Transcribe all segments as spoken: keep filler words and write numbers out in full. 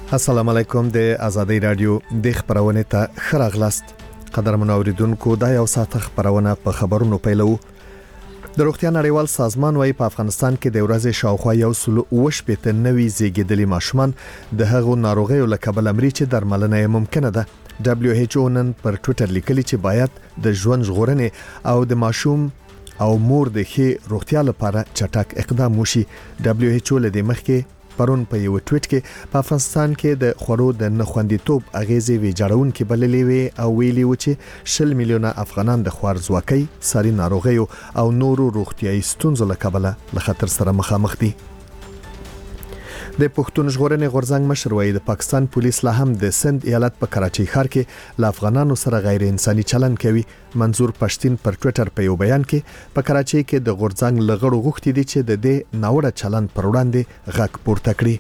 السلام علیکم د آزادۍ رادیو د خبرونه ته خراغلاست قدرمن اوریدونکو دا یو ساعت خبرونه په خبرونو پیلو د روغتیا نړیوال سازمان وايي په افغانستان کې د ورځې شاوخوا یو سل وش پته نوي زیږیدلي ماشومان د هغو ناروغیو له کبله مري چې درملنه ممکنه ده دبليو ایچ او نن پر ټوئیټر لیکلي چې باید د ژوند ژغورنې او د ماشوم او مور د ښه روغتیا لپاره چټک اقدام وشي دبليو ایچ او لدې مخکې پرون په یو ټویټ کې په افغانستان کې د خورو د نخوندیتوب اغیزې ویجاړون کې بللې وي او ویلي و چې شل میلیونه افغانان د خوارزواکۍ ساري ناروغیو او نورو روغتیايي ستونزو له کبله له خطر سره مخامخ دي د پښتون ژغورنې غورځنګ مشر وایي د پاکستان پولیس لا هم د سند ایالت په کراچۍ ښار کې ل افغانانو سره غیر انساني چلند کوي منظور پښتين پر ټوئیټر په یو بیان کې په کراچۍ کې د غورځنګ لغړو غوښتي دي چې د دې ناوړه چلند پر وړاندې غږ پورته کړي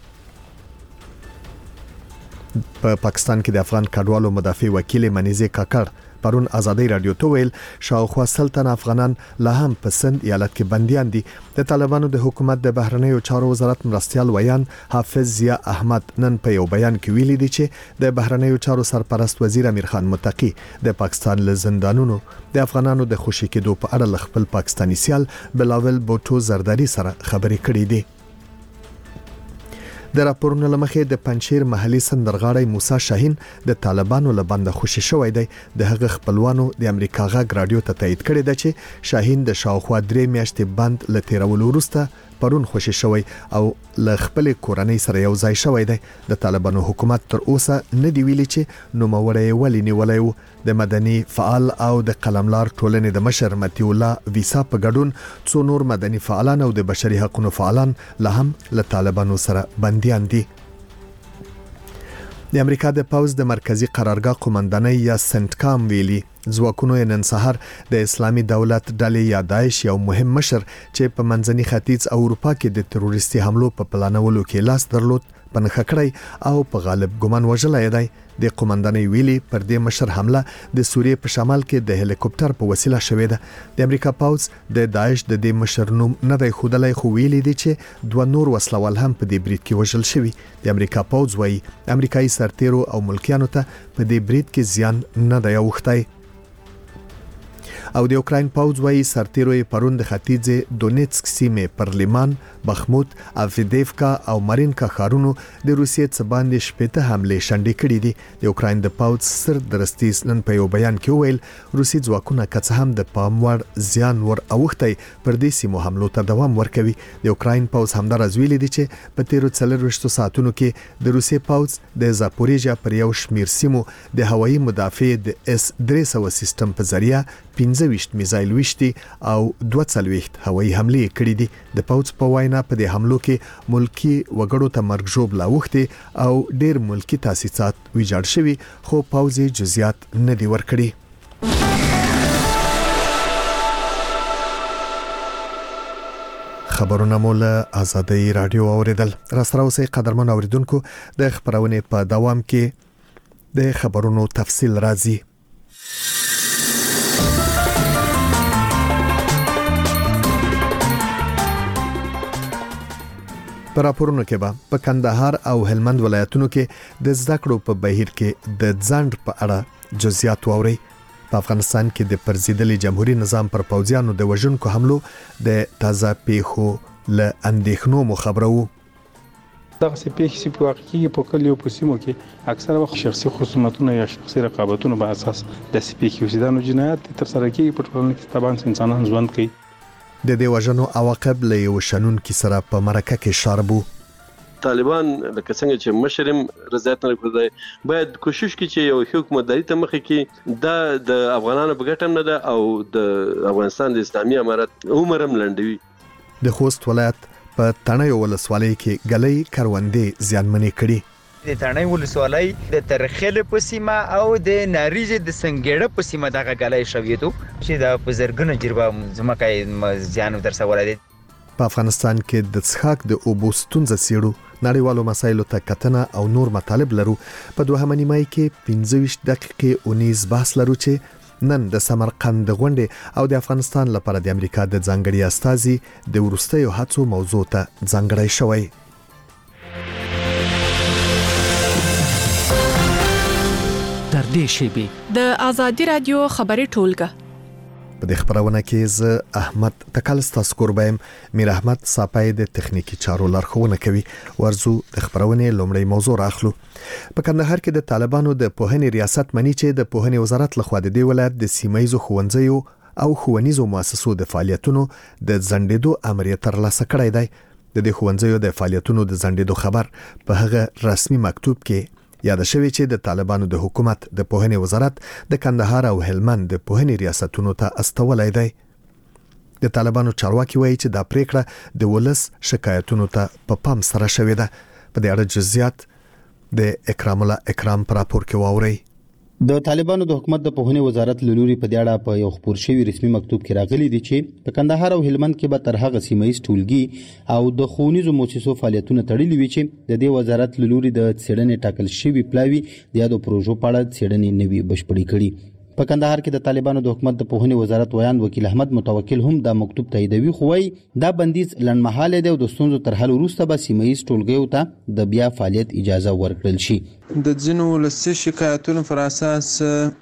په پاکستان کې د افغان کډوالو مدافع وکیل منیزه کاکړ پرون آزادۍ رادیو ته ویل شاوخوا سلطن افغانان لا هم په سند ایالت کې بنديان دي د طالبانو د حکومت د بهرنیو چارو وزارت مرستيال ویان حافظ ضیا احمد نن په یو بیان کې ویلي دي چې د بهرنیو چارو سرپرست وزیر امیر خان متقی د پاکستان له زندانونو د افغانانو د خوشی کېدو په اړه خپل پاکستانی سیال بلاول بوټو زرداری سره خبرې کړې دي د راپورونو لمخې د پنځیر محلي سندرغاړی موسی شاهین د طالبانو له بند خوشی شوی دی د هغه خپلوانو د امریکا غږ رادیو ته تایید کړی دی چې شاهین د شاوخوا درې میاشتې بند له تیرولو وروسته پرون خوشی شوی او له خپل کورنۍ سره یو ځای شوی دی د طالبانو حکومت تر اوسه نه دی ویلي چې نوموړی ولې نیولای و د مدني فعال او د قلملار ټولنې د مشر متي الله ویسا په ګډون څو نور مدني فعالان او د بشري حقوقو فعالان له هم له طالبانو سره بنديان دي د امریکا د پاوز د مرکزی قرارګاه قومندانۍ یا سنټکام ویلي ځواکونو نن سحر د اسلامي دولت ډلې یا داعش یو مهم مشر چې په منځني ختیځ او اروپا کې د تروریستي حملو په پلانولو کې لاس درلود په نخکړی او په غالب ګمان وژلای دی د قومندانۍ ویلي پر دې مشر حمله د سوریې په شمال کې د هلیکوپټر په وسیله شوې ده د امریکا پاوز د داعش د دې مشر نوم نه دی خودلای خو ویلي دي چې دوه نور وسلوال هم په دې برید کې وژل شوي د امریکا پاوز وایي امریکایي سرتیرو او ملکیانو ته په دې برید کې زیان نه دی اوښتی او د اوکراین پاوز وایي سرتیرو پرون د ختیځ دونیتسک سیمې پر لیمان بخموت افیدیفکا او مارینکا ښارونو د روسیې څخه باندې شپږ حمله شنډې کړې دي د اوکراین د پاوز سر درستیز نن په یو بیان کې ویل روسي ځواکونه کڅ هم د پاموړ زیان ور اوختي پر دې سیمو حملو ته دوام ورکوي د اوکراین پاوز همدار ازویلي دي چې په تیرو څلرويشتو ساعتونو کې د روسي پاوز د زاپوریژا پر یو شمیر سیمو د هوایي مدافع د اس درې سوه سیستم په ذریعہ پنځه ویشت میزایل وشتي او دوه څلويخت هوایي حمله کړې دي د پاوز په وینا په دې حملو کې ملکی وګړو ته مرګ جوړ لاوختي او ډېر ملکی تاسیسات ویجاړ شوي خو پاوز جزئیات نه دی ورکړي خبرونه مول آزادۍ رادیو اوریدل را سره اوسې قدرمن اوریدونکو د خبرونه په دوام کې د خبرونو تفصیل راځي پر راپورونو کې به په کندهار او هلمند ولایتونو کې د زده کړو په بهیر کې د ځند په اړه جزئیات ووري په افغانستان کې د پرزیدلي جمهوریت نظام پر پوځیانو د وژونکو حملو د تازه پیښو له اندېښنو مخبرو دغه سپېښې چې په واقع کې په کلیو په سیمو کې اکثره وخت شخصي خصومتونه یا شخصي رقابتونو په اساس د سپېښې وسیدانو جنایت تر سره کېږي په ټولنه کې طبعا انسانان ژوند کوي د دې وژنو عواقب له یو شنن کې سره په مرکه کې شاربو طالبان لکه څنګه چې مشرم رضایت نه کړی باید کوشش کوي چې یو حکومتداري ته مخ کې د د افغانانو په ګټه نه ده او د افغانستان د اسلامي امارت عمرم لنډوي د خوست ولایت په تڼیو ولسوالۍ کې غلې کروندې زیانمنې کړي د تڼی ولسوالۍ د ترخیل په سیمه او د ناریزه د سنگېړه په سیمه دغه غلې شویدو چې د بزرګونو جربه زمکه زیان درسه ولادي په افغانستان کې د څښاک د اوبو ستونزې سیړو نړیوالو مسایلو ته کتنه او نور مطالب لرو په دوهمه نیمه کې پنځه ویشت دقیقې اونیز بحث لرو چې نن د سمرقند غونډې او د افغانستان لپاره د امریکا د ځانګړي استازي د ورستیو هڅو موضوع ته ځانګړی شوی نږدې شي. د آزادي رادیو خبري ټولګه په دې خبرونه کې ز احمد تکل ستاسو قربایم میر احمد صاحب د تخنیکی چارو لارښوونه کوي. ورزو د خبرونه لومړی موضوع راخلو. په کندهار کې د طالبانو د پوهنې ریاست منی چې د پوهنې وزارت لخوا د دې ولایت د سیمایزو ښوونځیو او ښوونیزو مؤسسو د فعالیتونو د ځنډېدو امر ترلاسه کړی دی. د دې ښوونځیو د فعالیتونو د ځنډېدو خبر په هغه رسمي مکتوب کې یاد شوی چې د طالبانو د حکومت د پوهنې وزارت د کندهار او هلمند د پوهنې ریاستونو ته استولای دی. د طالبانو چارواکي وایي چې دا پریکړه د ولس شکایتونو ته په پام سره شوې ده. په دې اړه جزئیات د اکرام الله اکرام پر راپور کې واوري. د طالبانو د حکومت د پوهنې وزارت لوري په دې اړه په یو خبر شوی رسمي مکتوب کې راغلي دي چې په کندهار او هلمند کې به تر هغه سیمایي ټولګي او د ښوونیزو مؤسسو فعالیتونه تړلي وي چې د دې وزارت لوري د څېړنې ټاکل شوی پلاوی د یادو پروژو په اړه څېړنې نوي بشپړې کړي. په کندهار کې د طالبانو د حکومت د پوهنې وزارت ویان وکیل احمد متوکل هم دا مکتوب تاییدوي، خو وايي دا بندیز لنډمهاله دی او د ستونزو تر حل وروسته به سیمایي ټولګیو ته د بیا فعالیت اجازه ورکړل شي. د ځینو ولسي شکایتونو پر اساس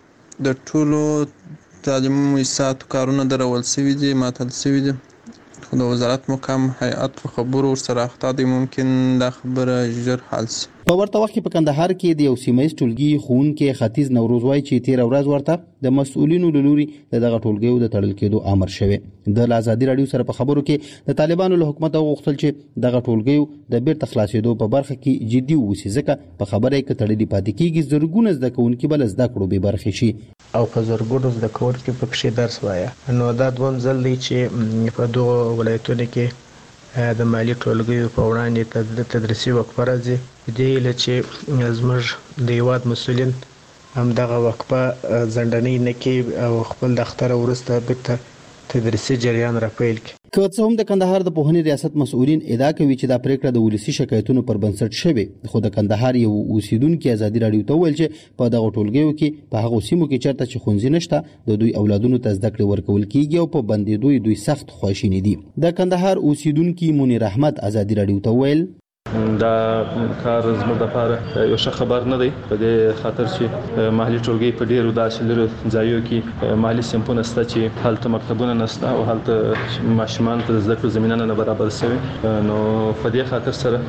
د ټولو تعلیمي مؤسساتو کارونه درول شوي دي، معطل شوي دي. خو د وزارت مقام هیئت په خبرو ورسره اخته دی، ممکن دا خبره ژر حل شي. په ورته وخت کې په کندهار کې د یو سیمایي ټولګي ښوونکي ختیځ نوروز وایي چې تیر ورځ ورته د مسؤلینو لوري د دغه ټولګیو د تړل کېدو امر شوی. د آزادي رادیو سره په خبرو کې د طالبانو له حکومت غوښتل چې دغه ټولګیو د بیرته خلاصېدو په برخه کې جدي ووسی، ځکه په خبره کې تړلې پاتې کېږي زرګونه زده کوونکي بل زده کړو به برخه شي او په زرګونو زده کوونکي په کې درس وایي. نو دا دوم ځل دی چې په دوه ولایتونو کې د مالی ټولګیو په وړاندې تدریسي وقفه راځي. دې له چې زموږ د هیواد مسؤلین هم دغه وقفه ځنډنۍ نه کوي او خپل دفتر وروسته بیرته تدریسي جریان راپیل کړي. که څه هم د کندهار د پوهنې ریاست مسؤلین ادعا کوي چې دا پریکړه د ولسی شکایتونو پر بنسټ شوی، خو د کندهار یو اوسیدونکو آزادي رادیو ته ویل چې په دغه ټولګیو کې په هغه سیمو کې چرته چې ښوونځي نشته د دوی اولادونو ته زده کړې ورکول کیږي او په بندېدو دوی سخت خواشیني دي. د کندهار اوسیدونکو منیر احمد آزادي رادیو ته ویل دا کار زموږ لپاره یو ښه خبر نه دی، په دې خاطر چې محلي ټولګي په ډیرو داسې لرو ځایو کې محلي سیمپونه شته چې هلته مکتبونه نشته او هلته ماشومان ته زده کړو زمينه نه برابر شوی. نو په دې خاطر سره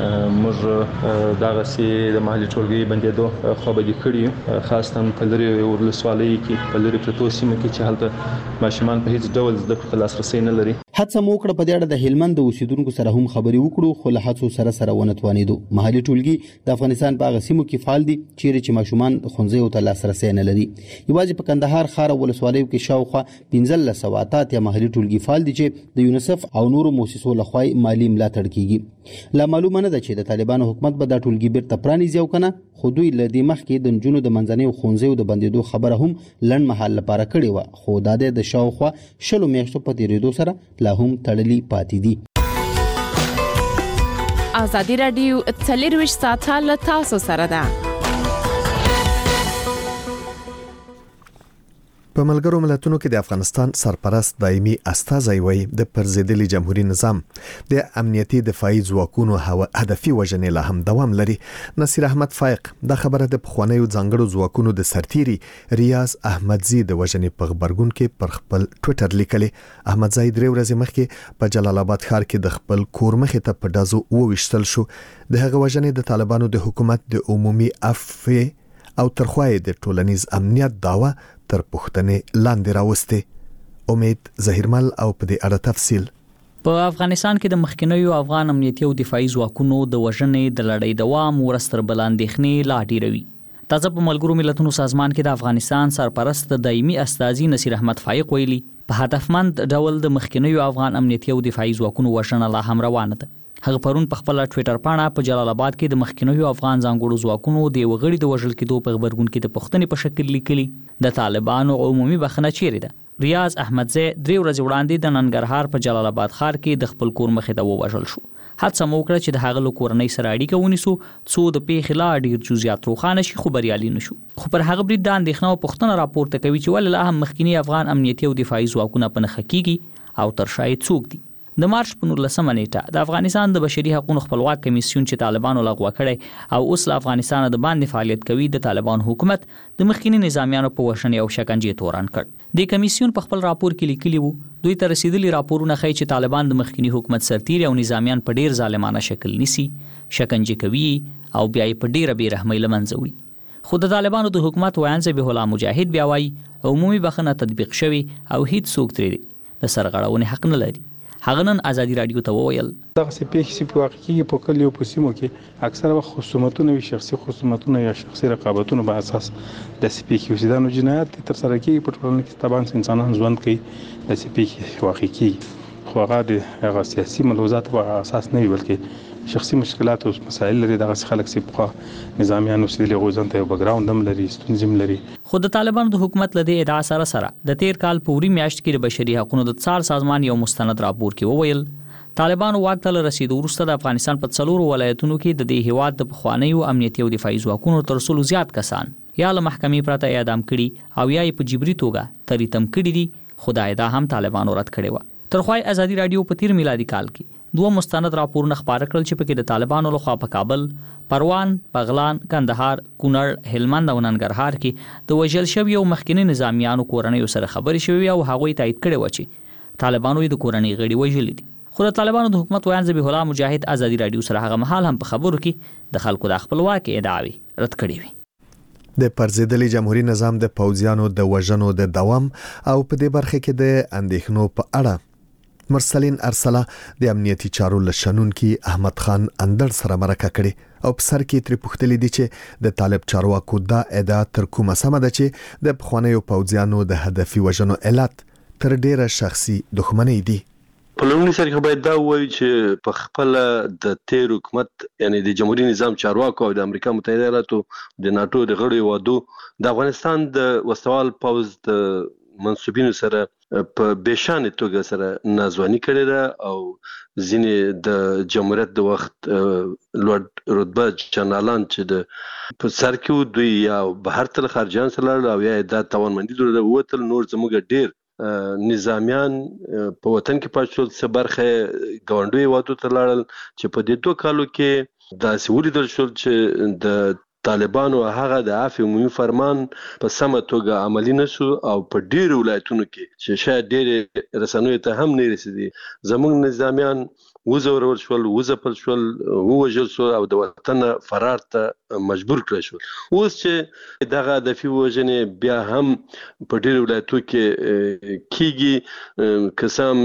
موږ دغه سي د محلي ټولګي بندېدو خو به دي کړی، خاصه په لري ولسوالۍ کې په لري پروتو سیمو کې چې هلته ماشومان په هیڅ ډول زده کړو لاسرسي نه لري. هڅه مو وکړه په دې اړه د هلمند د اوسیدونکو سره هم خبرې وکړو، خو له هڅو سره سره ونه توانېدو. محلي ټولګي د افغانستان په هغه سیمو کې فعال دي چیرې چې ماشومان ښوونځیو ته لاسرسي نه لري. یوازې په کندهار ښار او ولسوالیو کې شاوخوا پنځلس سوه اته یا محلي ټولګي فعال دي چې د یونیسف او نورو مؤسسو لخوا مالي ملاتړ کیږي. لا معلومه نه ده چې د طالبانو حکومت به دا ټولګي بیرته پرانیزي او کنه، خو دوی له دې مخکې د نجونو د منځنیو ښوونځیو د بندېدو خبره هم لنډ مهال لپاره کړې وه، خو دا د شاوخوا شلو میاشتو په تېرېدو سره لا هم تړلي پاتې دي. آزادي رادیو څلرویشت ساعته له تاسو سره ده. په ملګرو ملتونو کې د افغانستان سرپرست دایمي استازی وایي د پرزیدلي جمهوریت نظام د امنیتي دفاعي ځواکونو هدفي وژنې لا هم دوام لري. نصیر احمد فائق د خبره د پخوانیو ځانګړو ځواکونو د سرتیري ریاض احمدزي د وژنې په خبرګون کې پر خپل ټوئیټر لیکلي. احمدزي درې ورځې مخکې په جلال آباد ښار کې د خپل کور مخې ته په دازو وویشتل شو. د هغه وژنې د طالبانو د حکومت د عمومي عفو او ترخوای د ټولنیز امنیت داوا تر پښتنې لاندې راوسته. امید ظهیرمل او په دې اړه تفصیل. په افغانستان کې د مخکنیو افغان امنیتي او دفاعي ځواکونو د وژنې د لړۍ دوام ورستر بلاندېخنې لا ډیروي. تازه په ملګرو ملتونو سازمان کې د افغانستان سرپرست دایمي استازي نصیر احمد فائق ویلي په هدفمند ډول د مخکنیو افغان امنیتي او دفاعي ځواکونو وژنه لا هم روانه ده. هغه پرون په خپل ټوئیټر باندې په جلال آباد کې د مخکنیو افغان ځانګړو ځواکونو د وغړي د وژل کېدو په خبرګون کې د پښتنې په شکل لیکلي د طالبانو عمومي بخنه چیرې ده. ریاض احمدزي درې ورځې وړاندې د ننګرهار په جلال آباد ښار کې د خپل کور مخې ته ووژل شو. هڅه مو وکړه چې د هغه له کورنۍ سره اړیکه ونیسو څو د پیښې لا ډیر جزئیات روښانه شي، خو بریالي نشو. خو پر هغه برید د اندېښنه او پوښتنه راپورته کوي چې ولې لا هم مخکنی افغان امنیتي او دفاعي ځواکونه په نښه کېږي او تر شا یې څوک دي. د مارچ په نولسمه نیټه د افغانستان د بشري حقوقو خپلواک کمیسیون چې طالبانو لغوه کړی او اوس له افغانستان د باندې فعالیت کوي د طالبان حکومت د مخکینی نظامیانو په وشنې او شکنجې تورن کړ د کمیسیون په خپل راپور کې لیکلی وو دوی ته رسیدلي راپورونه ښیي چې طالبان د مخکینی حکومت سرتیري او نظامیان په ډیر ظالمانه شکل نیسي شکنجې کوي او بیا یې په ډیره بې رحمۍ له منځه وړي خو د طالبانو د حکومت ویان ذبیح الله مجاهد بیا وایي عمومي بخښنه تطبیق شوی او هیڅ څوک ترې د سرغړونې حق نه لري هغه نن ازادي رادیو ته وویل دغه سپېښې چې په واقع کې په کلیو په سیمو کې اکثره وخت خصومتونه وي شخصي خصومتونه یا شخصي رقابتونه په اساس د سپېښې وسیدانو جنایت تر سره کېږي په ټولنه کې طبعا انسانان ژوند کوي د سپېښې واقع کېږي خو هغه د هغه سیاسي ملحوظات په اساس نه وي بلکې شخصي مشکلات او مسایل لري دغه خلک چې په نظامیان اوسېدلي غوځن ته یو بیکګراوند هم لري ستونزې هم لري خو د طالبانو د حکومت له دې ادعا سره سره د تیر کال په وری میاشت کې د بشري حقوقو د څار سازمان یو مستند راپور کې وویل طالبانو واک ته رسیدو وروسته د افغانستان په څلورو ولایتونو کې د دې هیواد د پخوانیو امنیتي او دفاعي ځواکونو تر څلو زیات کسان یا له محکمې پرته اعدام کړي او یا په جبري توګه تریتم کړي دي خدای دا هم طالبانو رد کړي و ترخوای ازادي رادیو په تیر میلادي کال کې دوه مستند راپورونه خبره کړل چې پکې د طالبانو لخوا په کابل، پروان، بغلان، کندهار، کونړ، هلمند او ننګرهار کې د وژل شویو مخکینی نظامیانو کورنۍ سره خبرې شوې او هغوی تایید کړي و چې طالبانو د کورنۍ غړي وژلي دي. خو د طالبانو د حکومت ویان ذبیح الله مجاهد ازادي رادیو سره هغه مهال هم په خبرو کې د خلکو د خپلواکۍ ادعاوې رد کړې وي. د پرزیدلي جمهوریت نظام د پوځیانو د وژنو د دوام او په دې برخه کې د اندېښنو په اړه مرسلین ارسلا د امنیتي چارو لشنونکي احمد خان اندر سره مرکه کړي او په سر کې تر پوښتلې دي چې د طالب چارواکو دا ادعا تر کومه سمه ده چې د پخوانیو پوځیانو د هدفي وژنو علت تر ډیره شخصي دښمنۍ دي. په لومړي سر کې باید دا وایي چې په خپل د تیر حکومت یعنی د جمهوریت نظام چارواکو او د امریکا متحده ایالاتو د ناتو د غړو وادو د افغانستان د وسوال پوز د منسوبینو سره په بشان توګه سره نازوانی کړی ده او ځینې د جمهوریت د وخت لوړ رتبه جنرالان چې د په سر کې دوی یا بهر تل خارجان سره او یا د توانمندي درلوده وتل نور زموږ ډیر نظامیان په وطن کې پاتې څه برخه ګاونډي وادو ته لاړل چې په دې دوه کالو کې د سولې د شول چې د طالبانو هغه د عفو عمومي فرمان په سمه توګه عملی نشو او په ډیرو ولایتونو کې چې شاید ډیر رسنوي ته هم نه رسیدي زموږ نظامیان وزورول شول وزپل شول ووجل شو او د وطن فرار ته مجبور کړل شو. اوس چې دغه د فی وجنې بیا هم په ډیرو ولایتونو کې کیږي قسم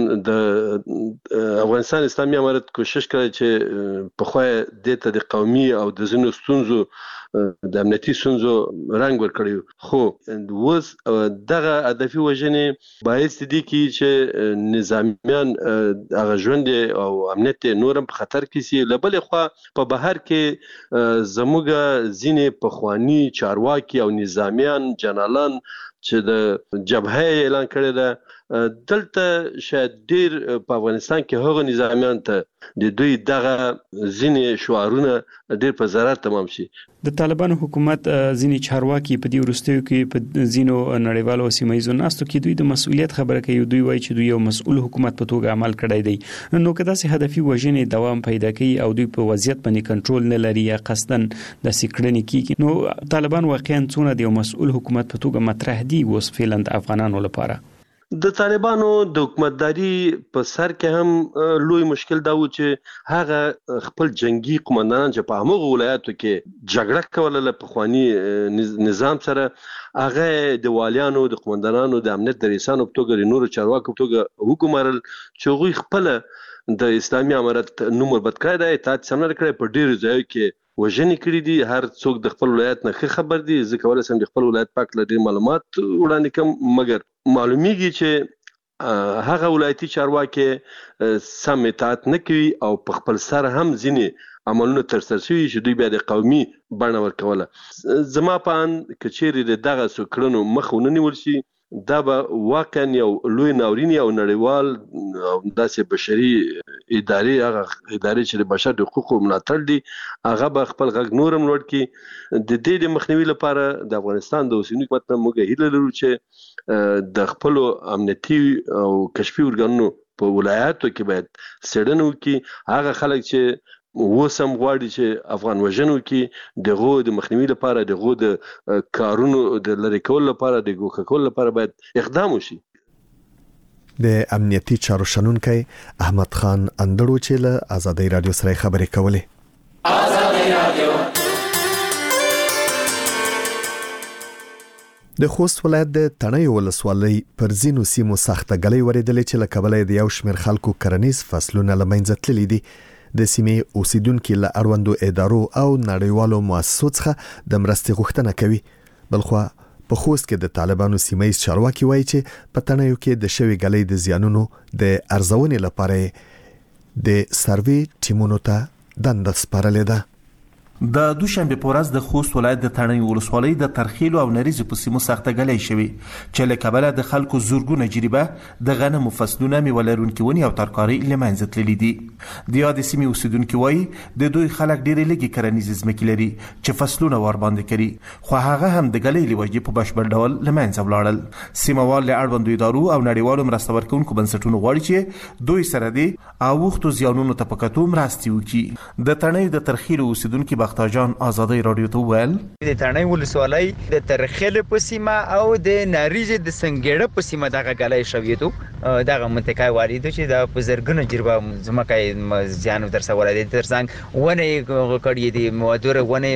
د افغانستان اسلامي امارت کوشش کوي چې په خو د ته د قومي او د زینو ستونزو د امنیتي ستونزو رنګ ورکړي خو اوس دغه هدفي وجنې باعث دي چې نظامیان هغه ژوند او امنیت نورم په خطر کې سي. لبل خو په بهر کې زموږ ځینې پخوانی چارواکي او نظامیان جنرالان چې د جبهه اعلان کړی ده دلته شاید ډیر په افغانستان کې هغه نظامیان ته د دوی دغه ځینې شعارونه ډیر په ضرر تمام شي. د طالبانو حکومت ځینې چارواکي په دې وروستیو کې په ځینو نړیوالو سیمایي ناستو کې دوی د مسؤلیت خبره کوي دوی وایي چې دوی یو مسؤل حکومت په توګه عمل کړی دی نو که داسې هدفي وژنې دوام پیدا کوي او دوی په وضعیت باندې کنټرول نه لري یا قصدن د سکړنې کیږي نو طالبان واقعا څونه د یو مسؤل حکومت په توګه مطرح دي اوس فعلا د افغانانو لپاره. د طالبانو د حکومتداري په سر کې هم لوی مشکل دا و چې هغه خپل جنگي قومندانان چې په هغه ولایتو کې جګړه کوله له پخوانی نظام سره هغه د والیانو د قومندانانو د امنیت د رئیسانو په توګه د نورو چارواکو په توګه حکومت چې غوي خپل د اسلامي امارت نوم وربد کړی دی اطاعت سم نه کړی په ډیرو ځایو کې وژنې کړې دي هر څوک د خپل ولایت نه خبر دي ځکه ولسم د خپل ولایت پاک لري معلومات وړاندې کوم مګر معلومیږي چې هغه ولایتي چارواکي سم اطاعت نه کوي او په خپل سر هم ځینې عملونه ترسره شوي چې دوی بیا د قومي بڼه ورکوله. زما په اند کچېرې د دغه سکړنو مخ ونه نیول شي دا به واقعا یو لوی ناورین او نړیوال او داسې بشري ادارې هغه ادارې چې د بشر د حقوقو ملاتړ دي هغه به خپل غږ نورم لوړ کړي. د دې د مخنیوي لپاره د افغانستان د اوسنی حکومت نه موږ هیله لرو چې د خپل امنیتي او کشفي ارګانونو په ولایاتو کې باید سړنو کې هغه خلک چې وسم غواړي چې افغان وژنو کې دغه د مخنیوي لپاره دغه د کارونو د لری کول لپاره د ګوښه کول لپاره باید اقدام وشي. د امنیتي چارو شنونکي احمد خان اندړو چې له آزادۍ رادیو سره خبرې کولې. آزادۍ رادیو د خوست ولایت د تڼیو ولسوالۍ پر ځینو سیمو سخته ګلۍ ورېدلې چې له کبله د یو شمېر خلکو کرنیز فصلونه له منځه تللي دي. د سیمې اوسیدونکو له اړوندو ادارو او نړیوالو مؤسسو څخه د مرستې غوښتنه کوي. بلخو په خوست کې د طالبانو سیمایي چارواکي وایي چې په تڼیو کې د شوی ګلۍ د زیانونو د ارزونې لپاره د سروي ټیمونو ته دنده سپارلې ده. د دوشنبه په ورځ د خوست ولایت د تڼیو ولسوالۍ د ترخیلو او نریزو په سیمو سخته ګلۍ شوې چې له کبله د خلکو زورګونه جریبه د غنمو فصلونه میوه لرونکي ونې او ترکاري له منځه تللي دي. د یادې سیمې اوسیدونکي وایي د دوی خلک ډېرې لږې کرنیزې ځمکې لري چې فصلونه ورباندې کوي، خو هغه هم د ګلۍ له وجې په بشپړ ډول له منځه ولاړل. سیمهوال له اړوندو ادارو او نړیوالو مرسته ورکوونکو بنسټونو غواړي چې دوی سره دي او وختو زیانونو ته په کتو مرستې وکړي. د تڼیو د ترخیلو اوسیدونکي بختیار جان آزادۍ رادیو ته ویل د تڼیو ولسوالۍ د ترخیل په سیمه او د ناریزې د سنګېړه په سیمه دغه ګلۍ شوې ته دغه منطقه واري ته چې د بزرګونو جربه ځمکه زیان در سره ولادي ترڅنګ ونه کړی دي مودره ونه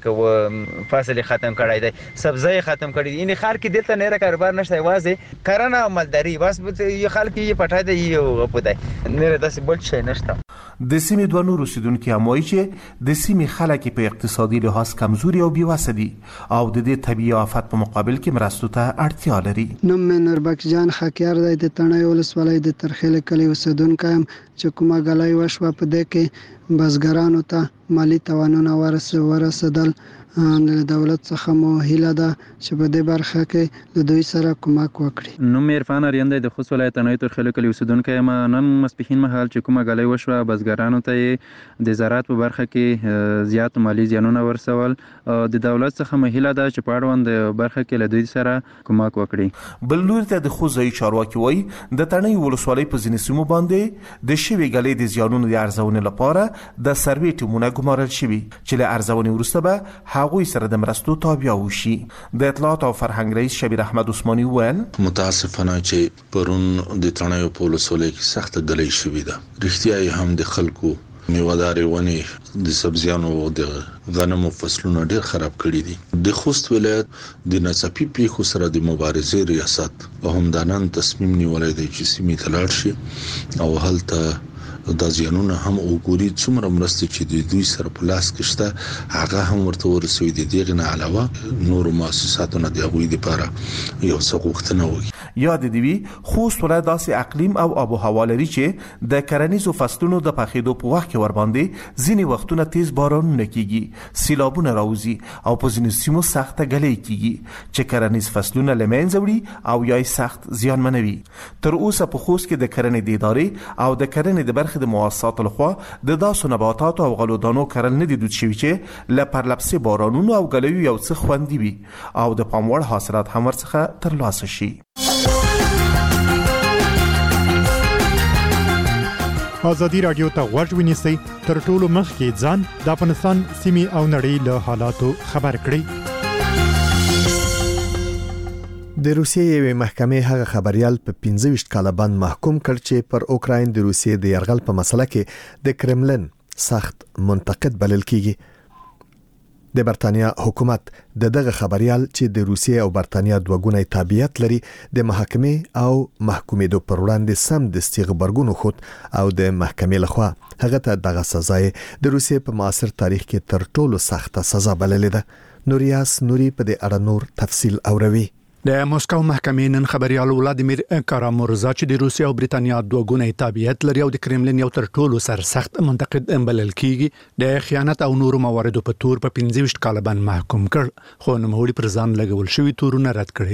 مانځکه فاصله ختم کړی دی سبزی ختم کړی دي ان خار کې دلته نه کاروبار نشته وازه کرنه عملداري بس یو خلک یې پټای دی یو پدای نه داسې بل شي نشته. د سیمې دوه نور اوسیدونکي هم وایي چې د سیمې خلک په اقتصادي لحاظ کمزوري او بیوسه دي او د دې طبيعي آفت په مقابل کې مرستو ته اړتیا لري. نوم مې نوربک جان خاکیار دی د تڼیو ولسوالۍ د ترخیل کلي اوسیدونکی یم چې کومه ګلۍ وشوه په دې کې بزګرانو ته مالی توانونه ورسېدل. د دولت څخه مو هیله ده چې په دې برخه کې د دوی سره کومک وکړي. نوم عرفان اریان دی د خوست ولایت تڼیو ترخیل کلي اوسیدونکی یم. نن ماسپښین مهال چې کومه ګلۍ وشوه بزګرانو ته د زراعت په برخه کې زیات مالی زیانونه ورسول. د دولت څخه مو هیله ده چې په اړوند برخه کې له دوی سره کومک وکړي. بل لوري ته د خوست ځایي چارواکي وایي د تڼیو ولسوالۍ په ځینې سیمو باندې د شوې ګلۍ د زیانونو د ارزونې لپاره د سروي ټیمونه ګمارل شوي چې له ارزونې وروسته به هغوی سره د مرستو تابع وشي. د اطلاعات او فرهنګ رئیس شبیر احمد عثماني وویل متاسفانه چې پرون د تڼیو په ولسوالۍ کې سخته ګلۍ شوې ده. رښتیا یې هم د خلکو میوهداري ونې د سبزیانو او د غنمو فصلونه ډېر خراب کړي دي. د خوست ولایت د ناڅاپي پیښو سره د مبارزې ریاست په همدانان تصمیم نیولای دی چې سیمې ته لاړ شي او هلته د زیانونو هم وګوري څومره مرستې چې د دوی سره په لاس کې شته هغه هم ورته ورسوي. د دې نه علاوه نور مؤسساتو نه د هغوی لپاره یو څه غوښتنه وکړي. یاد دی وی خوست ولایت داسې اقلیم او آب و هوا لري چې د کرنیزو فصلونو د پخېدو په وخت کې ورباندې ځینې وختونه تیز بارانونه کیږي، سیلابونه راوځي او په ځینو سیمو سخته ګلۍ کیږي چې کرنیز فصلونه له منځه وړي او یا سخت زیانمنوي. تر اوسه په خوست کې د کرنې د ادارې او د کرنې د برخې د مؤسساتو لخوا د داسو نباتاتو او غلو دانو کرل نه دي دود شوي چې له پرلپسې بارانونو او ګلیو یو څه خوندي وي او د پام وړ حاصلات هم ورڅخه ترلاسه شي. آزادي رادیو ته غوږ ونیسئ تر ټولو مخکې ځان د افغانستان سیمې او نړۍ له حالاتو خبر کړئ. د روسیې یوې محکمې هغه خبريال په پنځه ویشت کاله باندې محکوم کړ چې پر اوکراین د روسیې د یرغل په مسله کې د کرملن سخت منتقد بلل کیږي. د برتانیا حکومت د دغه خبريال چې د روسیې او برتانیا دوه ګونی تابعیت لري د محکمې او محکومېدو پر وړاندې سم د استغبارګونو خود او د محکمې لخوا هغه ته دغه سزا د روسیې په معاصر تاریخ کې تر ټولو سخته سزا بللې ده. نوریاس نوري په دې اړه نور تفصیل اوروي. د موسکو محکمې نن خبريال ولادیمیر کارامورزا چې د روسیا او برتانیا دوه ګونی تابعیت لري او د کرملین یو تر ټولو سر سخت منتقد بلل کیږي د خیانت او نورو مواردو په تور په پنځه ویشت کاله باندې محکوم کړ، خو نوموړي پر ځان لګول شوی تورونه رد کړی دي.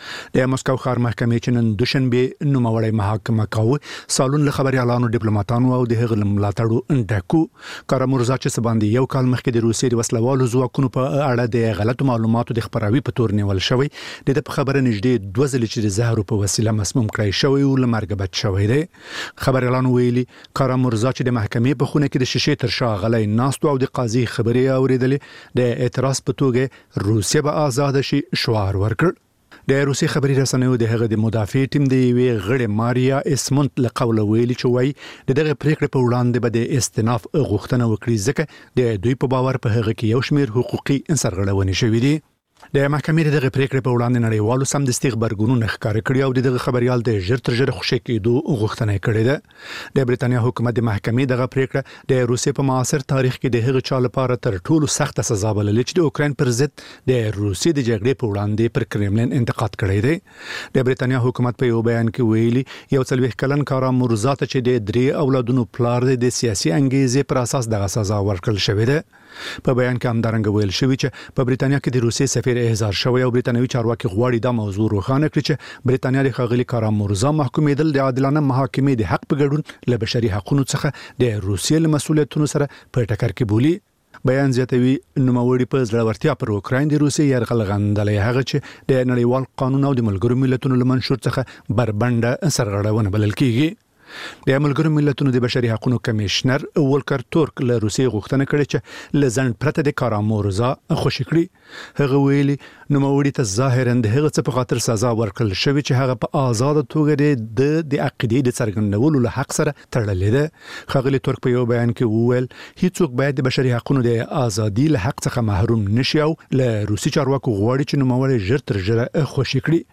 د مسکو ښار محکمې چې نن دوشنبه نوموړی محاکمه کاوه سالون له خبريالانو ډیپلوماټانو او د هغه ملاتړو ډکو کارامورزا چې سباندې یو کال مخکې د روسیې د وسلوالو ځواکونو په اړه د غلطو معلوماتو د خبراوي په تور نیول شوی د په خبره نږدې دوه ځلې چې د زهرو په وسیله مسموم کړی شوی او لمرګ بچ شوی دی خبريالانو ویلي کارامورزا چې د محکمې په خونه کې د شیشې تر شا غلای ناستو او د قاضي خبرې اوریدلې د اعتراض په توګه روسیه به آزاد شي شعار ورکړ د روسي خبري رسنیو د هغه د مدافع ټیم د یوې غړې ماریا اسمونت له قوله ویلي چې وایي د دغه پریکړې په وړاندې به د استئناف غوښتنه وکړي ځکه د دوی په باور په هغه کې یو شمېر حقوقي سرغړونې شوې دي د محکمې دغه پریکړې په وړاندې نړیوالو سمدستي خبرګونونه ښکار کړي او دغه خبريال د ژر تر ژره خوشی کېدو غوښتنه کړې ده د بریتانیا حکومت د محکمې دغه پریکړه د روسیې په معاصر تاریخ کې د هغه چا لپاره تر ټولو سخت سزا بللې چې د اوکرين پر ضد د روسیې د جګړې په وړاندې پر کرملین انتقاد کړی دی د بریتانیا حکومت په یو بیان کې ویلي یو څلوېښت کلن کارامورزا ته چې د درې اولادونو پلار دی د سیاسي انګیزې پر اساس دغه سزا ورکړل شوې ده په بیان کې همدارنګه ویل شوی چې په بریتانیا کې د روسیې سفیر احضار شوی او بریتانوي چارواکي غواړي دا موضوع روښانه کړي چې بریتانیا د ښاغلي کارامورزا محکومېدل د عادلانه محاکمې د حق په ګډون له بشري حقوقو څخه د روسیې له مسؤلیتونو سره په ټکر کې بولي بیان زیاتوي نوموړي په ځړورتیا پر اوکراین د روسیې یرغل غندلې هغه چې د نړیوال قانون او د ملګرو ملتونو له منشور څخه بربنده سرغړونه بلل کیږي د ملګرو ملتونو د بشري حقوقو کمشنر ولکر تورک له روسیې غوښتنه کړې چې لزند پرته د کارامورزا خوشی کړي هغه ویلي نوموړي ته ظاهرا د هغه څه په خاطر سزا ورکړل شوی چې هغه په آزاد توګه د د عقیدې د څرګندولو له حق سره تړلې ده خغلی تورک په یو بیان کې وویل هیڅوک باید د بشري حقوقو د ازادي له حق څخه محروم نشي او له روسي چارواکو غواړي چې نوموړي ژر تر ژره خوشی کړي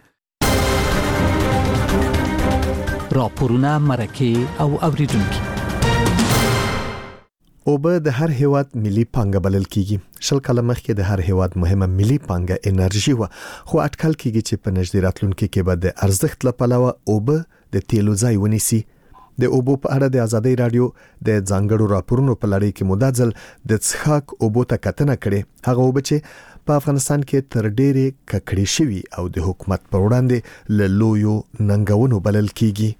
راپورونه مرکه او اوریدونکو اوبه د هر هیواد ملي پانګه بلل کیږي شل کاله مخکې د هر هیواد مهمه ملي پانګه انرژي و خو اټکل کیږي چې په نږدې راتلونکي کې به د ارزښت لپاره اوبه د تیلو ځای ونیسي د اوبو په اړه د ازادي رادیو د ځانګړو راپورونو په لړۍ کې مدازل د څښاک اوبو ته کتنه کړې هغه اوبه چې په افغانستان کې تر ډېرې ککړې شوي او د حکومت پر وړاندې له لویو ننګونو بلل کیږي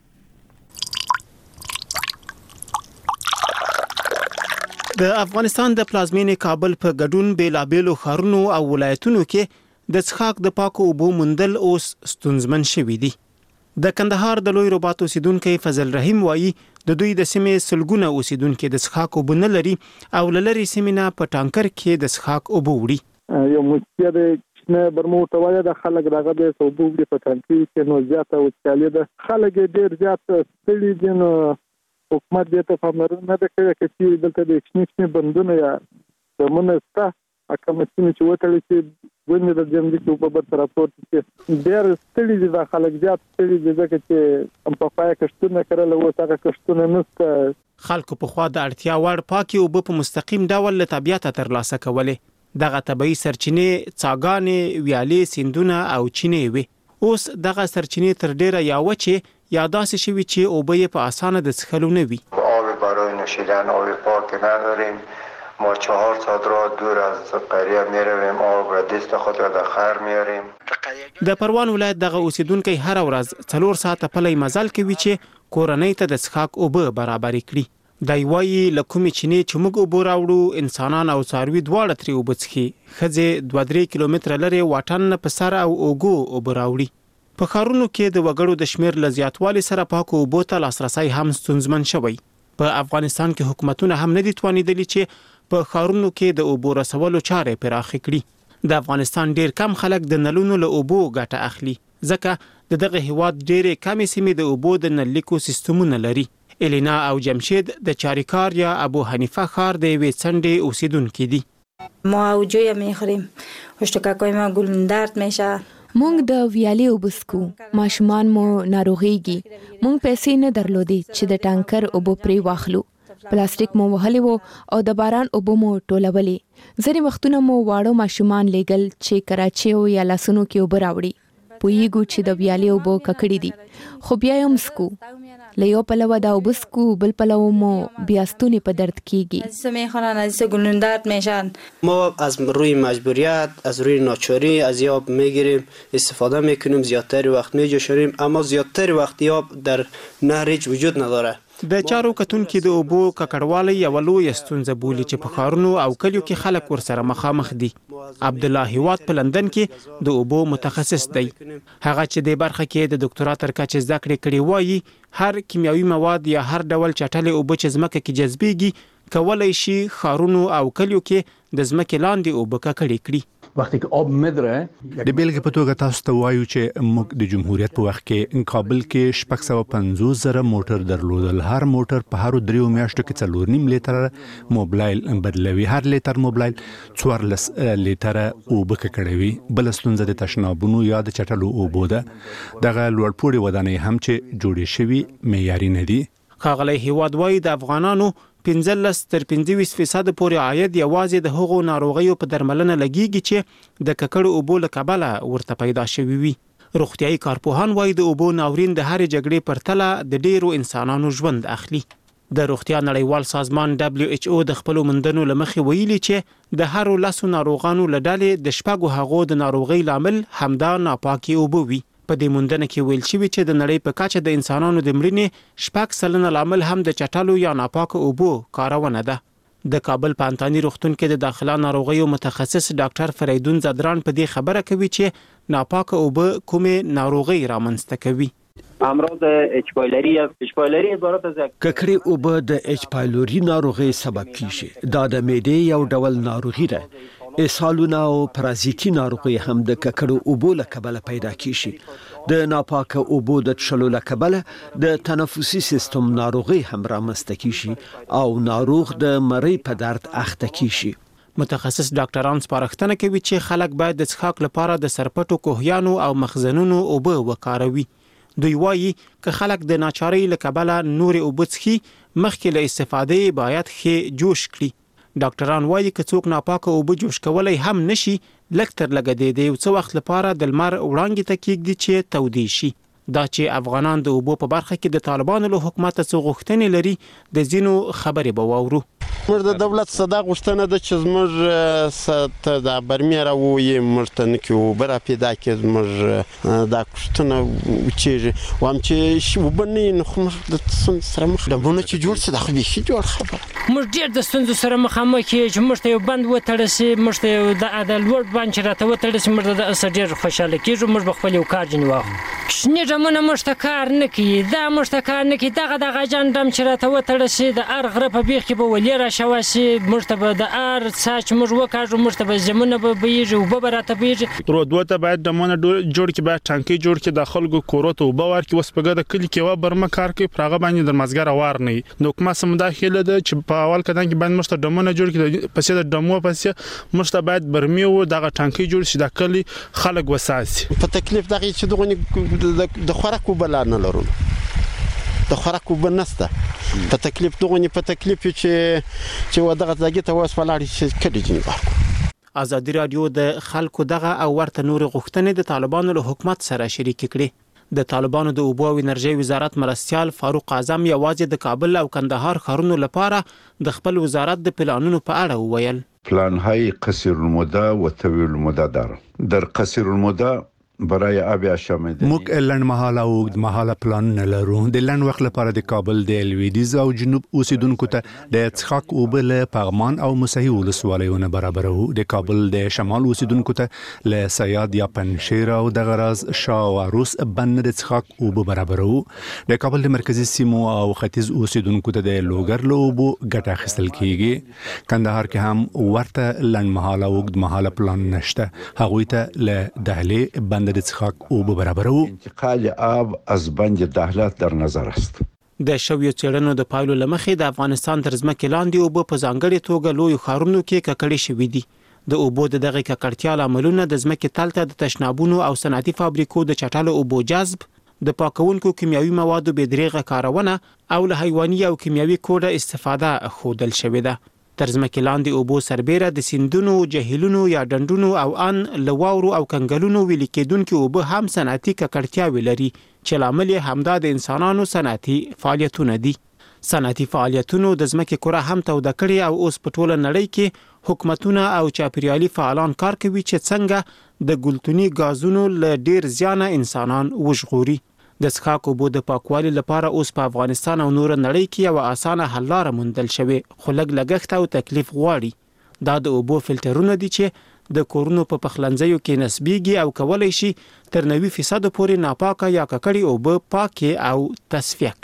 د افغانستان د پلازمینې کابل په ګډون بیلابېلو ښارونو او ولایتونو کې د څښاک د پاکو اوبو موندل اوس ستونزمن شوي دي د کندهار د لوی رباط اوسیدونکو فضل رحیم وایي د دوی د سیمې سلګونه اوسیدونکو د څښاک اوبو نه لري او لری سیمه په ټانکر کې د څښاک اوبو وړي یو مشکل نه برموټه وایي د خلک دغه د اوبو په ټانکي کې نو زیاته وچکالي ده خلک ډیر زیات ستړي دي نو حکومت دې ته پاملرنه نه کوي چې دلته د اکشنیشن بندونه یا زمونه ستا اکمسینه چې وټل چې ونه د جمعي په بر راپورټ کې ډېر ستړي دي د خلک زیات ستړي دي ځکه چې ام په پای کښتونه کړل او هغه کښتونه نسته خلکو په خوا د اړتیا وړ پاکي اوبه په مستقیم ډول له طبيعت ترلاسه کولې دغه طبيعي سرچینې څاګانې ویالې سیندونه او چینې وي اوس دغه سرچینې تر ډیره یا وچه یا داسې شوي چې اوبه یې په اسانه د څښلو نه وي آب برای نوشیدن آب پاک نداریم ما چهار ساعت راه دور از قریه میرویم آب را دست خود را در خیر میاریم د پروان ولایت دغه اوسیدونکو هر ورځ څلور ساعته پلی مزل کوي چې کورنۍ ته د څښاک اوبه برابر کړي دای وایي لکه چینه چې موږ اوبه راوړو انسانان او څاروي دواړه ترې اوبه څښي خځې دوه درې کیلومتره لري واټن په سر او اوګو اوبه راوړي په ښارونو کې د وګړو د شمیر له زیاتوالي سره پاکو اوبو ته لاسرسي هم ستونزمن شوی په افغانستان کې حکومتونه هم نه دي توانیدلي چې په ښارونو کې د اوبو رسولو چارې پراخ کړي د افغانستان ډیر کم خلک د نلونو له اوبو ګټه اخلي ځکه د دغه هیواد ډېرې کمې سیمې د اوبو د نلیکو سیستمونه لري الینا او جمشید د چاریکار یا ابو حنیفه ښار د یوې څنډې اوسیدونکي دي ما اوجوی میخوریم اشتکاکای ما گلندرد میشه مونږ د ویالې اوبه څښو ماشومان مو ناروغيږي مونږ پیسې نه درلودې چې د ټانکر اوبه پرې واخلو پلاستیک مو وهلې وو او د باران اوبه مو ټولولې ځینې وختونه مو واړو ماشومان لېږل چې کراچي او یا لاسونو کې اوبه راوړي پوهیږو چې د ویالې اوبه ککړې دي خو بیا هم څښو لیو پلو دا وبسکو بل پلو مو بیاستونی په درد کیږي. سمه خلانه از گلوندرد میشن. ما از روی مجبوریت از روی ناچاری از یاب میگیریم، استفاده میکنیم، زیادتر وقت میجوشیم، اما زیادتر وقت یاب در نهر وجود نداره. د چارو کتون کې د اوبو ککړوالی یو لوی ستونزه بولي چې په ښارونو او کلیو کې خلک ورسره مخامخ دي. عبد الله هیواد په لندن کې د اوبو متخصص دی. هغه چې د برخه کې د ډاکټرا تر کچې زده کړې کړې وایي هر کیمیاوي مواد یا هر ډول چټلې اوبه چې ځمکه کې جذبېږي کولای شي ښارونو او کلیو کې د ځمکې لاندې اوبه ککړې کړي. وقتی که آب مدره د بیلګې په توګه تاسو ته وایو چې موږ د جمهوریت په وخت کې کابل کې شپږ سوه پنځوس زره موټر درلودل. هر موټر په هر دریو میاشتو کې څلور نیم لیټر موبلایل بدلوي. هر لیټر موبلایل څوارلس لیټره اوبه ککړوي. بل ستونزه د تشنابونو یا د چټلو اوبو ده. دغه لوړپوړي ودانۍ هم چې جوړې شوي معیاري نه دي. ښاغلی هیواد وایي د افغانانو پنځلس تر پنځه فیصد پورې عاید یوازې د هغو ناروغیو په درملنه لګیږي چې د ککړو اوبو له کبله ورته پیدا شوي وي. روغتیايي کارپوهان وایي د اوبو ناورین د هرې جګړې په پرتله د ډیرو انسانانو ژوند اخلي. د روغتیا نړیوال سازمان دبلیو ایچ او د خپلو موندنو له مخې ویلي چې د هرو لسو ناروغانو له ډلې د شپږو هغو د ناروغۍ لامل همدا ناپاکې اوبه وي. په دې موندنه کې ویل شوي چې د نړۍ په کچه د انسانانو د مړینې شپږ سلنه لامل هم د چټلو یا ناپاکه اوبو کارونه ده. د کابل په انتاني روغتون کې د داخله ناروغیو متخصص ډاکټر فریدون زدران په دې خبره کوي چې ناپاکه اوبه کومې ناروغۍ رامنځته کوي. امراض اچ پایلری اچ پایلری عبارت از ککړې اوبه د اچ پایلری ناروغۍ سبب کیږي. دا د معدې یو ډول ناروغي ده. اسهالونه او پرازیتي ناروغي هم د ککړو اوبو له کبله پیدا کیږي. د ناپاکه اوبو د څښلو له کبله د تنفسي سیستم ناروغي هم رامنځته کیږي او ناروغ د مرۍ په درد اخته کیږي. متخصص ډاکټران سپارښتنه کوي چې خلک باید د څښاک لپاره د سرپټو کوهیانو او مخزنونو اوبه وکاروي. دوی وایي که خلک د ناچارۍ له کبله نورې اوبه څښي مخکې له استفادې باید ښې جوش کړي. ډاکټران وایي که څوک ناپاکه اوبه جوش کولی هم نشي لږ تر لږه د یو څه وخت لپاره د لمر وړانګې ته کېږدي چې تودې شي. دا چې افغانان د اوبو په برخه کې د طالبانو له حکومت څخه غوښتنې لري د ځینو خبرې به واورو. موږ د دولت صدا غوښتنه ده چې زموږ ست د برمیر او یې مرتن کې اوبه را پیدا کړي. زموږ دا غوښتنه وچېږي وام چې شی وبني نو موږ د څن سره مخ لمونه چې جوړ څه د خو به جوړ خبر موږ ډېر د ستونزو سره مخامخ یو چې موږ ته یو بند وتړل شي. موږ ته یو د عدالت ورډ باندې چې راته وتړل شي موږ د اسه ډېر خوشاله کېږو. موږ به خپل یو کار جن واخلو. شنې ډمونه موږ ته کار نه کوي. دا موږ ته کار نه کوي. دغه دغه جان ډم چې راته وتړل شي د ار غره په بیخ کې به ولې را شوه شي. موږ ته به د ار ساچ موږ وکاږو. موږ ته به زمونه به بهیږي اوبه به راته بهیږي. رودو ته باید ډمونه جوړ کړي باید ټانکۍ جوړ کړي د خلکو کورو ته اوبه ورکړي. اوس په ګډه کلي کې یوه برمه کار کوي پر هغه باندې د مازګر وار نه وي. د حکومت څخه مداخله ده چې په اول قدم کې باید موږ ته ډمونه جوړ کړي. پسې د ډمو پسې موږ ته باید برمې و دغه ټانکۍ جوړ شي د کلي خلک وساسي. په تکلیف دغه چې دغه د خوراک اوبه لار نه لرو. د خوراک اوبه نشته. په تکلیف دغه په تکلیف چې چې ودغه ځای ته واس ولاړ شي کډی جن. ازادي رادیو د خلکو دغه او ورته نور غوښتنې د طالبانو له حکومت سره شریک کړي. د طالبانو د اوبو او انرژي وزارت مرستيال فاروق اعظم یوازې د کابل او کندهار ښارونو لپاره د خپل وزارت د پلانونو په اړه وویل. پلان های قصير المدة و طويل المدة داره. در قصير المدة برای آب شامل موږ لنډ مهاله او اوږد مهاله پلانونه لرو. د لنډ وخت لپاره د کابل د لویدیځ او جنوب اوسیدونکو ته د څښاک اوبه له پغمان او موسهي ولسوالیونه برابرو. د کابل د شمال اوسیدونکو ته له سیاد یا پنشیر او د غراز شاه او روس بند د څښاک اوبه برابرو. د کابل د مرکزی سیمو او ختیځ اوسیدونکو ته د لوګر له اوبو ګټه اخیستل کیږي. کندهار کې هم ورته لنډ مهاله او اوږد مهاله پلان نشته. هغوی ته له دهلې بند د څښاک اوبه برابرو. انتقال آب از بند دهلات در نظر است. د شویو څېړنو د پایلو له مخې د افغانستان تر ځمکې لاندې اوبه په ځانګړې توګه لویو ښارونو کې ککړې شوي دي. د اوبو د دغه ککړتیا لاملونه د ځمکې تل ته د تشنابونو او صنعتي فابریکو د چټلو اوبو جذب، د پاکونکو کیمیاوي موادو بې دریغه کارونه او له حیواني او کیمیاوي کوډه استفاده ښودل شوې ده. تر ځمکې لاندې اوبو سربیره د سیندونو، جهیلونو یا ډنډونو او ان لواورو او کنګلونو ویلي کېدونکې اوبه هم صنعتي ککړتیاوې لري چې لامل یې همدا د انسانانو صنعتي فعالیتونه دي. صنعتي فعالیتونو د ځمکې کره هم توده کړې او اوس په ټوله نړۍ کې حکومتونه او چاپیریالي فعالان کار کوي چې څنګه د ګلتوني غازونو له ډیر زیانه انسانان وژغوري. د څښاک اوبو د پاکوالي لپاره اوس په افغانستان او نور نړۍ کې یو اسانه حل لاره موندل شوې، خو لږ لګښت او تکلیف غواړي. دا د اوبو فلټرونه دي چې د کورونو په پخلنځیو کې نسبیږي او کولای شي تر نوي فیصد پورې ناپاکه یا ککړې اوبه پاکې او تصفیه